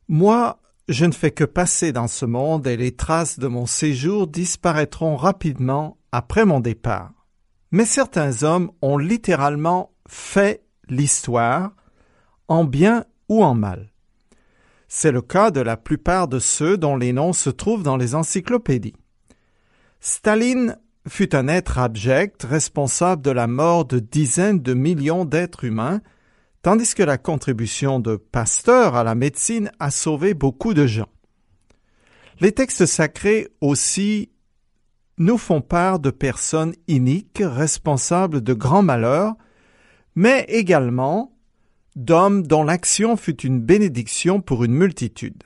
Moi, je ne fais que passer dans ce monde et les traces de mon séjour disparaîtront rapidement après mon départ. Mais certains hommes ont littéralement fait l'histoire, en bien ou en mal. C'est le cas de la plupart de ceux dont les noms se trouvent dans les encyclopédies. Staline fut un être abject, responsable de la mort de dizaines de millions d'êtres humains, tandis que la contribution de Pasteur à la médecine a sauvé beaucoup de gens. Les textes sacrés aussi nous font part de personnes iniques, responsables de grands malheurs, mais également d'hommes dont l'action fut une bénédiction pour une multitude.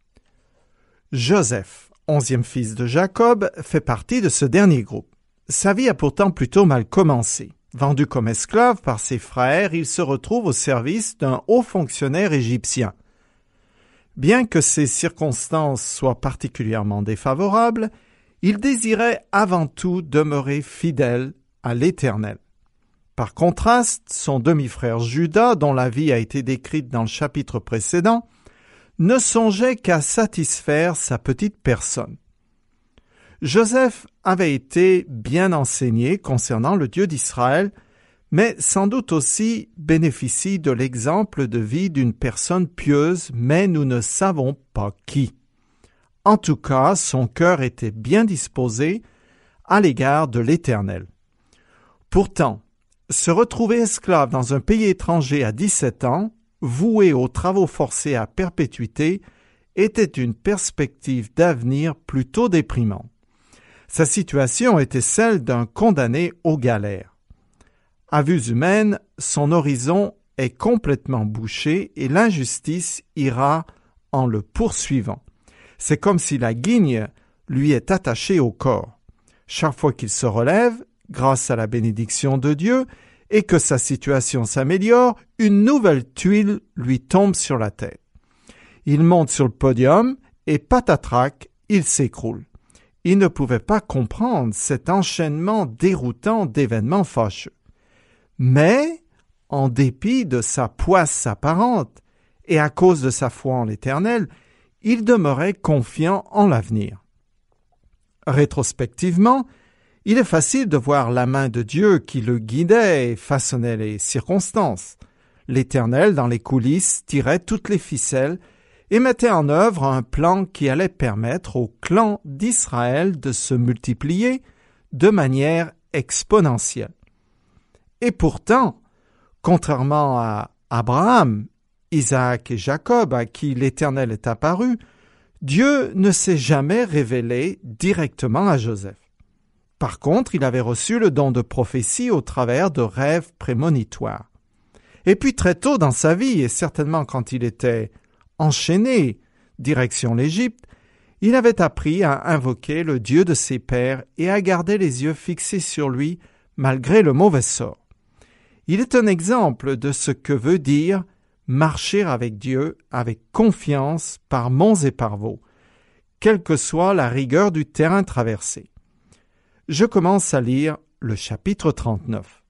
Joseph, 11e fils de Jacob, fait partie de ce dernier groupe. Sa vie a pourtant plutôt mal commencé. Vendu comme esclave par ses frères, il se retrouve au service d'un haut fonctionnaire égyptien. Bien que ces circonstances soient particulièrement défavorables, il désirait avant tout demeurer fidèle à l'Éternel. Par contraste, son demi-frère Judas, dont la vie a été décrite dans le chapitre précédent, ne songeait qu'à satisfaire sa petite personne. Joseph avait été bien enseigné concernant le Dieu d'Israël, mais sans doute aussi bénéficie de l'exemple de vie d'une personne pieuse, mais nous ne savons pas qui. En tout cas, son cœur était bien disposé à l'égard de l'Éternel. Pourtant, se retrouver esclave dans un pays étranger à 17 ans, voué aux travaux forcés à perpétuité, était une perspective d'avenir plutôt déprimante. Sa situation était celle d'un condamné aux galères. À vues humaines, son horizon est complètement bouché et l'injustice ira en le poursuivant. C'est comme si la guigne lui est attachée au corps. Chaque fois qu'il se relève, grâce à la bénédiction de Dieu, et que sa situation s'améliore, une nouvelle tuile lui tombe sur la tête. Il monte sur le podium et patatrac, il s'écroule. Il ne pouvait pas comprendre cet enchaînement déroutant d'événements fâcheux. Mais, en dépit de sa poisse apparente et à cause de sa foi en l'Éternel, il demeurait confiant en l'avenir. Rétrospectivement, il est facile de voir la main de Dieu qui le guidait et façonnait les circonstances. L'Éternel, dans les coulisses, tirait toutes les ficelles et mettait en œuvre un plan qui allait permettre au clan d'Israël de se multiplier de manière exponentielle. Et pourtant, contrairement à Abraham, Isaac et Jacob, à qui l'Éternel est apparu, Dieu ne s'est jamais révélé directement à Joseph. Par contre, il avait reçu le don de prophétie au travers de rêves prémonitoires. Et puis très tôt dans sa vie, et certainement quand il était enchaîné direction l'Égypte, il avait appris à invoquer le Dieu de ses pères et à garder les yeux fixés sur lui malgré le mauvais sort. Il est un exemple de ce que veut dire marcher avec Dieu avec confiance par monts et par vaux, quelle que soit la rigueur du terrain traversé. Je commence à lire le chapitre 39.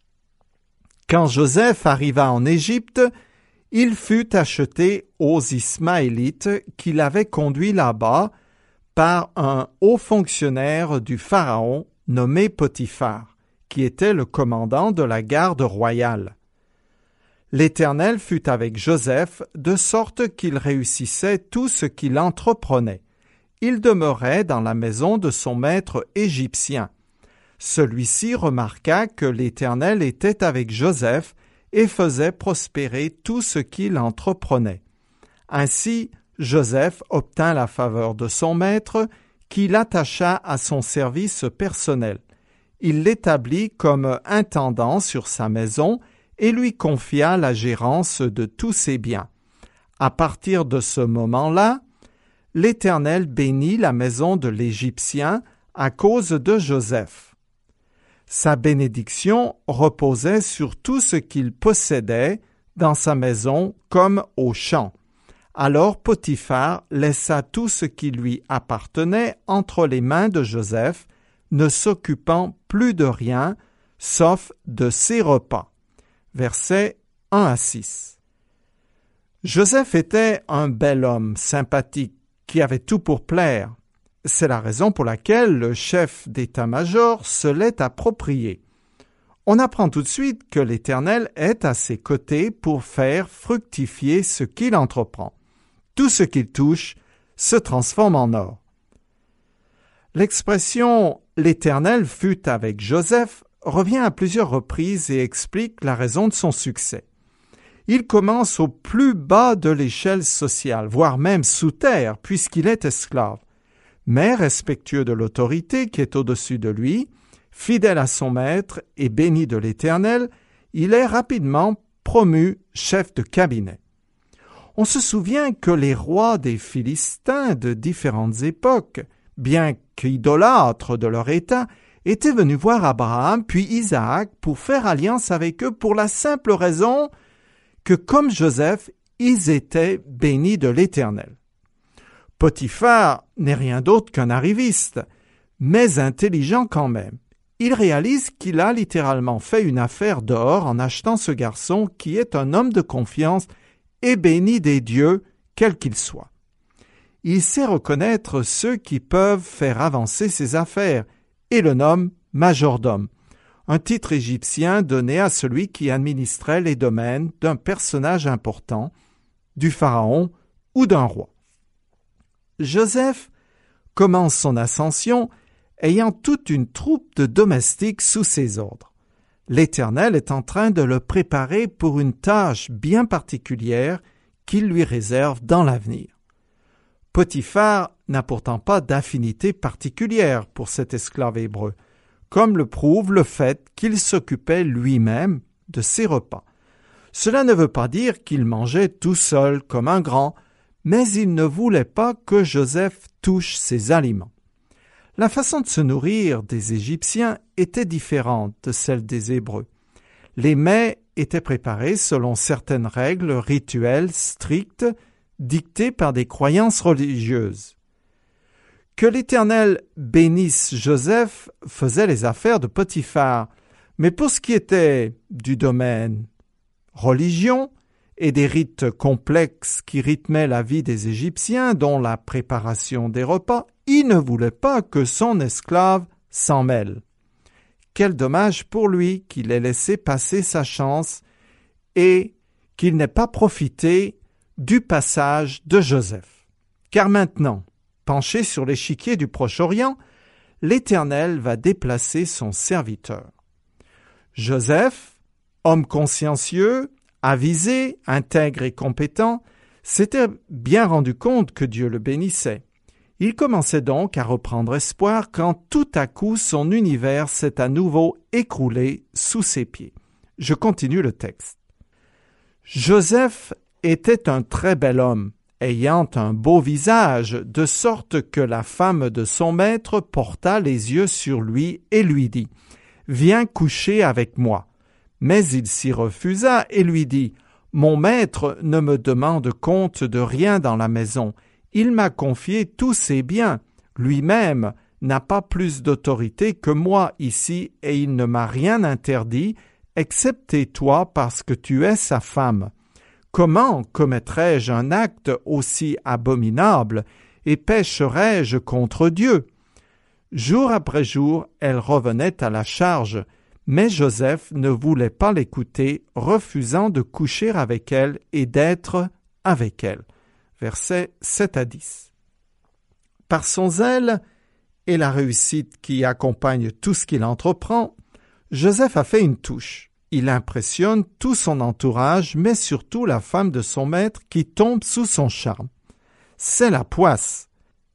Quand Joseph arriva en Égypte, il fut acheté aux Ismaélites qui l'avaient conduit là-bas par un haut fonctionnaire du Pharaon nommé Potiphar, qui était le commandant de la garde royale. L'Éternel fut avec Joseph de sorte qu'il réussissait tout ce qu'il entreprenait. Il demeurait dans la maison de son maître égyptien. Celui-ci remarqua que l'Éternel était avec Joseph et faisait prospérer tout ce qu'il entreprenait. Ainsi, Joseph obtint la faveur de son maître, qui l'attacha à son service personnel. Il l'établit comme intendant sur sa maison et lui confia la gérance de tous ses biens. À partir de ce moment-là, l'Éternel bénit la maison de l'Égyptien à cause de Joseph. Sa bénédiction reposait sur tout ce qu'il possédait dans sa maison comme au champ. Alors Potiphar laissa tout ce qui lui appartenait entre les mains de Joseph, ne s'occupant plus de rien, sauf de ses repas. Versets 1 à 6. Joseph était un bel homme sympathique qui avait tout pour plaire. C'est la raison pour laquelle le chef d'état-major se l'est approprié. On apprend tout de suite que l'Éternel est à ses côtés pour faire fructifier ce qu'il entreprend. Tout ce qu'il touche se transforme en or. L'expression « l'Éternel fut avec Joseph » revient à plusieurs reprises et explique la raison de son succès. Il commence au plus bas de l'échelle sociale, voire même sous terre, puisqu'il est esclave. Mais respectueux de l'autorité qui est au-dessus de lui, fidèle à son maître et béni de l'Éternel, il est rapidement promu chef de cabinet. On se souvient que les rois des Philistins de différentes époques, bien qu'idolâtres de leur état, étaient venus voir Abraham puis Isaac pour faire alliance avec eux pour la simple raison que, comme Joseph, ils étaient bénis de l'Éternel. Potiphar n'est rien d'autre qu'un arriviste, mais intelligent quand même. Il réalise qu'il a littéralement fait une affaire d'or en achetant ce garçon qui est un homme de confiance et béni des dieux, quel qu'il soit. Il sait reconnaître ceux qui peuvent faire avancer ses affaires et le nomme majordome, un titre égyptien donné à celui qui administrait les domaines d'un personnage important, du pharaon ou d'un roi. Joseph commence son ascension ayant toute une troupe de domestiques sous ses ordres. L'Éternel est en train de le préparer pour une tâche bien particulière qu'il lui réserve dans l'avenir. Potiphar n'a pourtant pas d'affinité particulière pour cet esclave hébreu, comme le prouve le fait qu'il s'occupait lui-même de ses repas. Cela ne veut pas dire qu'il mangeait tout seul comme un grand, mais il ne voulait pas que Joseph touche ses aliments. La façon de se nourrir des Égyptiens était différente de celle des Hébreux. Les mets étaient préparés selon certaines règles rituelles strictes dictées par des croyances religieuses. Que l'Éternel bénisse Joseph faisait les affaires de Potiphar, mais pour ce qui était du domaine religion et des rites complexes qui rythmaient la vie des Égyptiens, dont la préparation des repas, il ne voulait pas que son esclave s'en mêle. Quel dommage pour lui qu'il ait laissé passer sa chance et qu'il n'ait pas profité du passage de Joseph. Car maintenant, penché sur l'échiquier du Proche-Orient, l'Éternel va déplacer son serviteur. Joseph, homme consciencieux, avisé, intègre et compétent, s'était bien rendu compte que Dieu le bénissait. Il commençait donc à reprendre espoir quand tout à coup son univers s'est à nouveau écroulé sous ses pieds. Je continue le texte. Joseph était un très bel homme, ayant un beau visage, de sorte que la femme de son maître porta les yeux sur lui et lui dit « Viens coucher avec moi ». Mais il s'y refusa et lui dit « Mon maître ne me demande compte de rien dans la maison. Il m'a confié tous ses biens. Lui-même n'a pas plus d'autorité que moi ici et il ne m'a rien interdit, excepté toi parce que tu es sa femme. Comment commettrais-je un acte aussi abominable et pécherais-je contre Dieu ?» Jour après jour, elle revenait à la charge, mais Joseph ne voulait pas l'écouter, refusant de coucher avec elle et d'être avec elle. Versets 7 à 10. Par son zèle et la réussite qui accompagne tout ce qu'il entreprend, Joseph a fait une touche. Il impressionne tout son entourage, mais surtout la femme de son maître qui tombe sous son charme. C'est la poisse.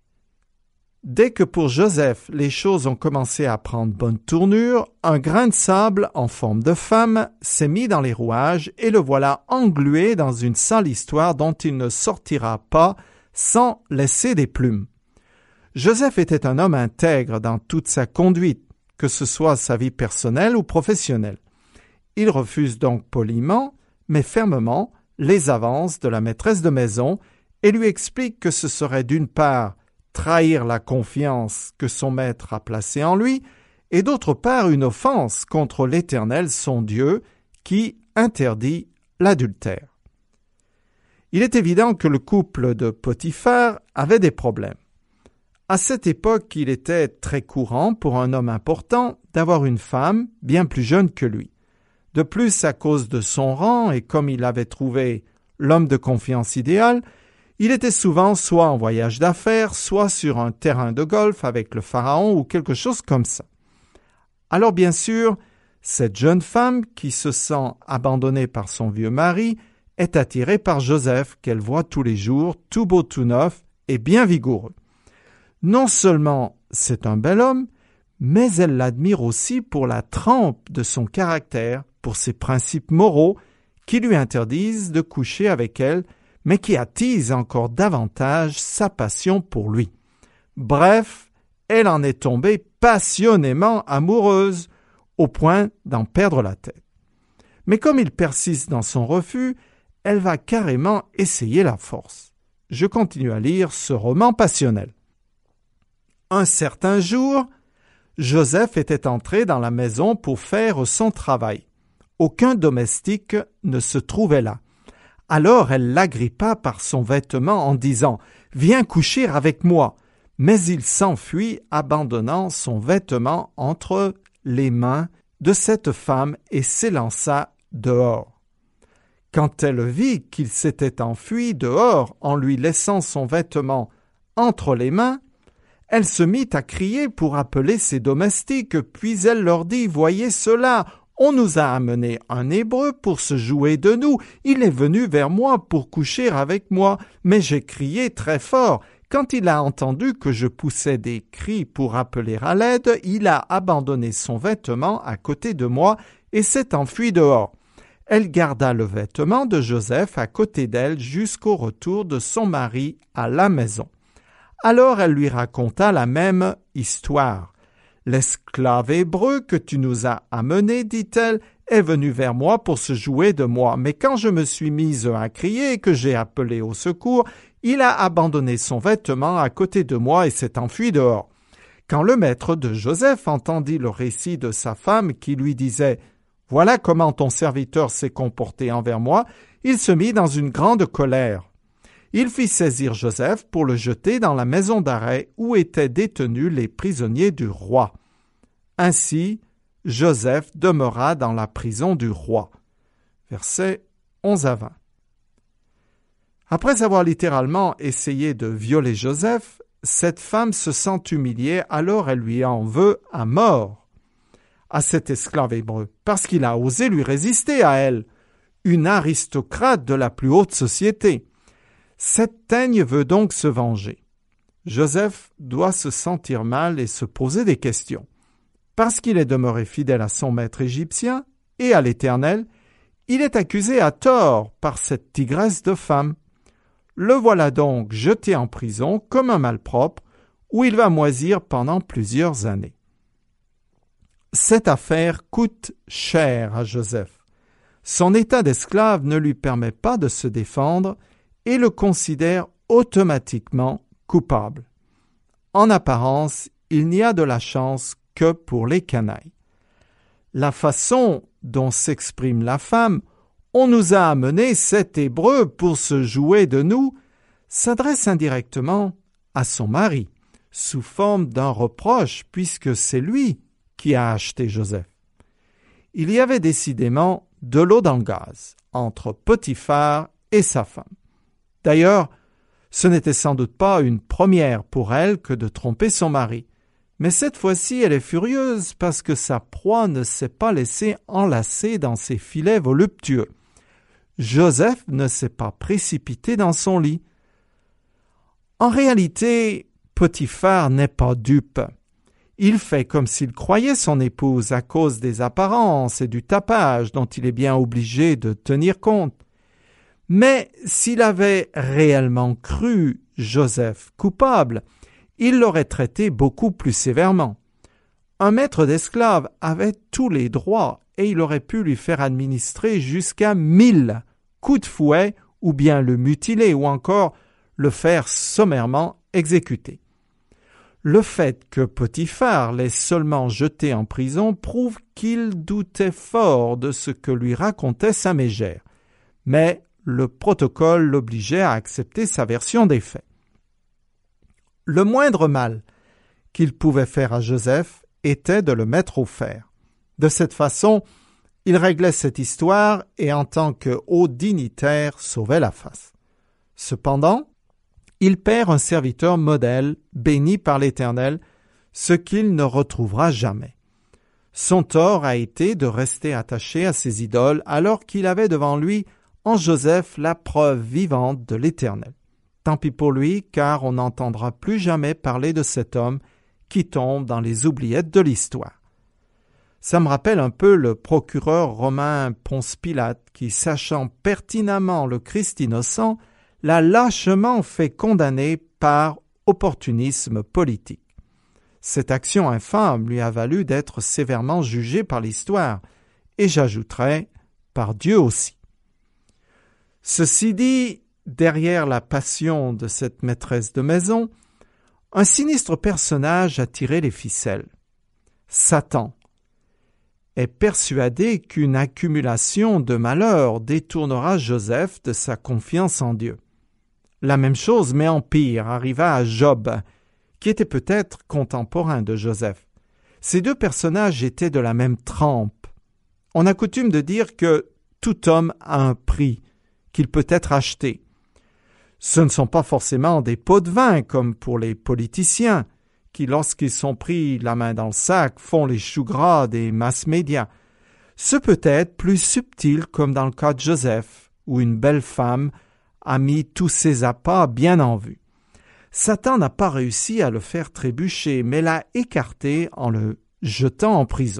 Dès que pour Joseph les choses ont commencé à prendre bonne tournure, un grain de sable en forme de femme s'est mis dans les rouages et le voilà englué dans une sale histoire dont il ne sortira pas sans laisser des plumes. Joseph était un homme intègre dans toute sa conduite, que ce soit sa vie personnelle ou professionnelle. Il refuse donc poliment, mais fermement, les avances de la maîtresse de maison et lui explique que ce serait d'une part trahir la confiance que son maître a placée en lui, et d'autre part une offense contre l'Éternel son Dieu qui interdit l'adultère. Il est évident que le couple de Potiphar avait des problèmes. À cette époque, il était très courant pour un homme important d'avoir une femme bien plus jeune que lui. De plus, à cause de son rang et comme il avait trouvé l'homme de confiance idéal, il était souvent soit en voyage d'affaires, soit sur un terrain de golf avec le pharaon ou quelque chose comme ça. Alors bien sûr, cette jeune femme qui se sent abandonnée par son vieux mari est attirée par Joseph qu'elle voit tous les jours, tout beau, tout neuf et bien vigoureux. Non seulement c'est un bel homme, mais elle l'admire aussi pour la trempe de son caractère, pour ses principes moraux qui lui interdisent de coucher avec elle, mais qui attisent encore davantage sa passion pour lui. Bref, elle en est tombée passionnément amoureuse, au point d'en perdre la tête. Mais comme il persiste dans son refus, elle va carrément essayer la force. Je continue à lire ce roman passionnel. Un certain jour, Joseph était entré dans la maison pour faire son travail. Aucun domestique ne se trouvait là. Alors elle l'agrippa par son vêtement en disant « Viens coucher avec moi ». Mais il s'enfuit, abandonnant son vêtement entre les mains de cette femme et s'élança dehors. Quand elle vit qu'il s'était enfui dehors en lui laissant son vêtement entre les mains, elle se mit à crier pour appeler ses domestiques, puis elle leur dit « Voyez cela, on nous a amené un Hébreu pour se jouer de nous. Il est venu vers moi pour coucher avec moi, mais j'ai crié très fort. Quand il a entendu que je poussais des cris pour appeler à l'aide, il a abandonné son vêtement à côté de moi et s'est enfui dehors. » Elle garda le vêtement de Joseph à côté d'elle jusqu'au retour de son mari à la maison. Alors elle lui raconta la même histoire. « L'esclave hébreu que tu nous as amené, dit-elle, est venu vers moi pour se jouer de moi, mais quand je me suis mise à crier et que j'ai appelé au secours, il a abandonné son vêtement à côté de moi et s'est enfui dehors. » Quand le maître de Joseph entendit le récit de sa femme qui lui disait « Voilà comment ton serviteur s'est comporté envers moi », il se mit dans une grande colère. Il fit saisir Joseph pour le jeter dans la maison d'arrêt où étaient détenus les prisonniers du roi. Ainsi, Joseph demeura dans la prison du roi. Versets 11 à 20. Après avoir littéralement essayé de violer Joseph, cette femme se sent humiliée, alors elle lui en veut à mort à cet esclave hébreu, parce qu'il a osé lui résister à elle, une aristocrate de la plus haute société. Cette teigne veut donc se venger. Joseph doit se sentir mal et se poser des questions. Parce qu'il est demeuré fidèle à son maître égyptien et à l'Éternel, il est accusé à tort par cette tigresse de femme. Le voilà donc jeté en prison comme un malpropre, où il va moisir pendant plusieurs années. Cette affaire coûte cher à Joseph. Son état d'esclave ne lui permet pas de se défendre et le considère automatiquement coupable. En apparence, il n'y a de la chance que pour les canailles. La façon dont s'exprime la femme « On nous a amené cet Hébreu pour se jouer de nous » s'adresse indirectement à son mari, sous forme d'un reproche puisque c'est lui qui a acheté Joseph. Il y avait décidément de l'eau dans le gaz entre Potiphar et sa femme. D'ailleurs, ce n'était sans doute pas une première pour elle que de tromper son mari. Mais cette fois-ci, elle est furieuse parce que sa proie ne s'est pas laissée enlacer dans ses filets voluptueux. Joseph ne s'est pas précipité dans son lit. En réalité, Potiphar n'est pas dupe. Il fait comme s'il croyait son épouse à cause des apparences et du tapage dont il est bien obligé de tenir compte. Mais s'il avait réellement cru Joseph coupable, il l'aurait traité beaucoup plus sévèrement. Un maître d'esclaves avait tous les droits et il aurait pu lui faire administrer jusqu'à 1000 coups de fouet ou bien le mutiler ou encore le faire sommairement exécuter. Le fait que Potiphar l'ait seulement jeté en prison prouve qu'il doutait fort de ce que lui racontait sa mégère. Mais le protocole l'obligeait à accepter sa version des faits. Le moindre mal qu'il pouvait faire à Joseph était de le mettre au fer. De cette façon, il réglait cette histoire et en tant que haut dignitaire sauvait la face. Cependant, il perd un serviteur modèle béni par l'Éternel, ce qu'il ne retrouvera jamais. Son tort a été de rester attaché à ses idoles alors qu'il avait devant lui en Joseph la preuve vivante de l'Éternel. Tant pis pour lui, car on n'entendra plus jamais parler de cet homme qui tombe dans les oubliettes de l'histoire. Ça me rappelle un peu le procureur romain Ponce Pilate qui, sachant pertinemment le Christ innocent, l'a lâchement fait condamner par opportunisme politique. Cette action infâme lui a valu d'être sévèrement jugé par l'histoire, et j'ajouterai par Dieu aussi. Ceci dit, derrière la passion de cette maîtresse de maison, un sinistre personnage a tiré les ficelles. Satan est persuadé qu'une accumulation de malheurs détournera Joseph de sa confiance en Dieu. La même chose, mais en pire, arriva à Job, qui était peut-être contemporain de Joseph. Ces deux personnages étaient de la même trempe. On a coutume de dire que tout homme a un prix, qu'il peut être acheté. Ce ne sont pas forcément des pots de vin comme pour les politiciens, qui, lorsqu'ils sont pris la main dans le sac, font les choux gras des masses médias. Ce peut être plus subtil comme dans le cas de Joseph, où une belle femme a mis tous ses appâts bien en vue. Satan n'a pas réussi à le faire trébucher, mais l'a écarté en le jetant en prison.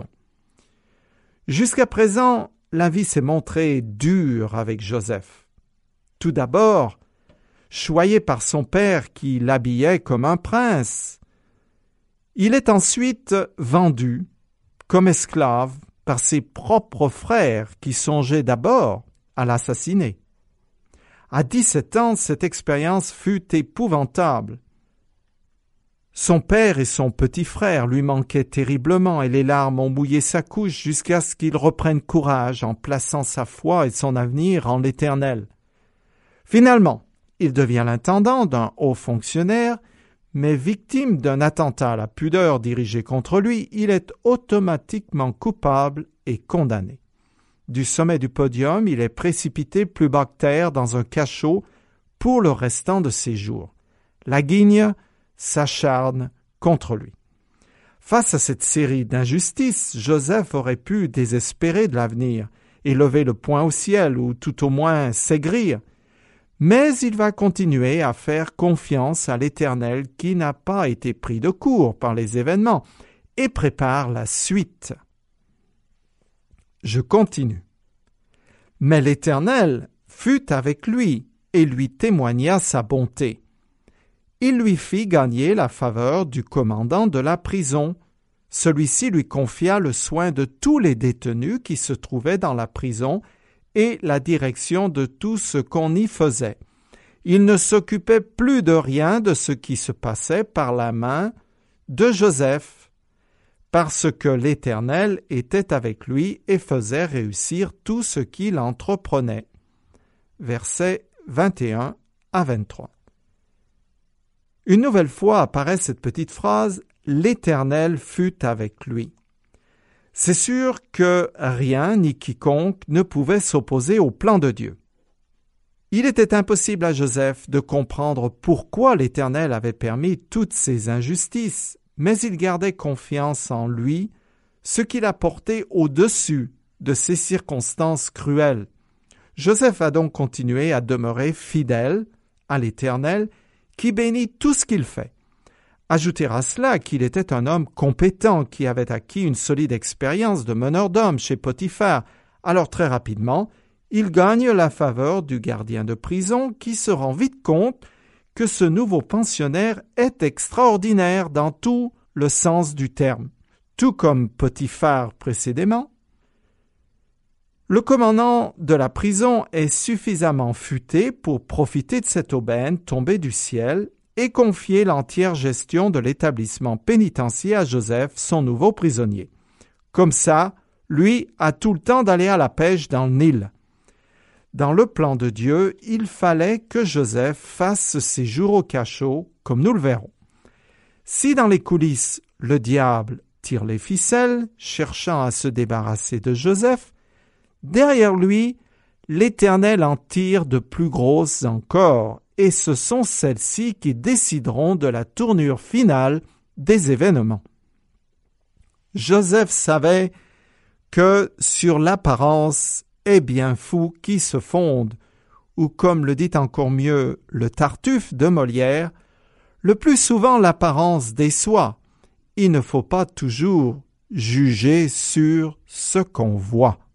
Jusqu'à présent, la vie s'est montrée dure avec Joseph. Tout d'abord, choyé par son père qui l'habillait comme un prince. Il est ensuite vendu comme esclave par ses propres frères qui songeaient d'abord à l'assassiner. À 17 ans, cette expérience fut épouvantable. Son père et son petit frère lui manquaient terriblement et les larmes ont mouillé sa couche jusqu'à ce qu'il reprenne courage en plaçant sa foi et son avenir en l'Éternel. Finalement, il devient l'intendant d'un haut fonctionnaire, mais victime d'un attentat à la pudeur dirigé contre lui, il est automatiquement coupable et condamné. Du sommet du podium, il est précipité plus bas que terre dans un cachot pour le restant de ses jours. La guigne s'acharne contre lui. Face à cette série d'injustices, Joseph aurait pu désespérer de l'avenir et lever le poing au ciel ou tout au moins s'aigrir. Mais il va continuer à faire confiance à l'Éternel qui n'a pas été pris de court par les événements et prépare la suite. Je continue. Mais l'Éternel fut avec lui et lui témoigna sa bonté. Il lui fit gagner la faveur du commandant de la prison. Celui-ci lui confia le soin de tous les détenus qui se trouvaient dans la prison et la direction de tout ce qu'on y faisait. Il ne s'occupait plus de rien de ce qui se passait par la main de Joseph, parce que l'Éternel était avec lui et faisait réussir tout ce qu'il entreprenait. Versets 21 à 23. Une nouvelle fois apparaît cette petite phrase « L'Éternel fut avec lui ». C'est sûr que rien ni quiconque ne pouvait s'opposer au plan de Dieu. Il était impossible à Joseph de comprendre pourquoi l'Éternel avait permis toutes ces injustices, mais il gardait confiance en lui, ce qui l'a porté au-dessus de ces circonstances cruelles. Joseph a donc continué à demeurer fidèle à l'Éternel, qui bénit tout ce qu'il fait. Ajoutez à cela qu'il était un homme compétent qui avait acquis une solide expérience de meneur d'hommes chez Potiphar. Alors très rapidement, il gagne la faveur du gardien de prison qui se rend vite compte que ce nouveau pensionnaire est extraordinaire dans tout le sens du terme. Tout comme Potiphar précédemment, le commandant de la prison est suffisamment futé pour profiter de cette aubaine tombée du ciel et confier l'entière gestion de l'établissement pénitentiaire à Joseph, son nouveau prisonnier. Comme ça, lui a tout le temps d'aller à la pêche dans le Nil. Dans le plan de Dieu, il fallait que Joseph fasse ses jours au cachot, comme nous le verrons. Si dans les coulisses, le diable tire les ficelles, cherchant à se débarrasser de Joseph, derrière lui, l'Éternel en tire de plus grosses encore, et ce sont celles-ci qui décideront de la tournure finale des événements. Joseph savait que sur l'apparence est bien fou qui se fonde, ou comme le dit encore mieux le Tartuffe de Molière, le plus souvent l'apparence déçoit. Il ne faut pas toujours juger sur ce qu'on voit.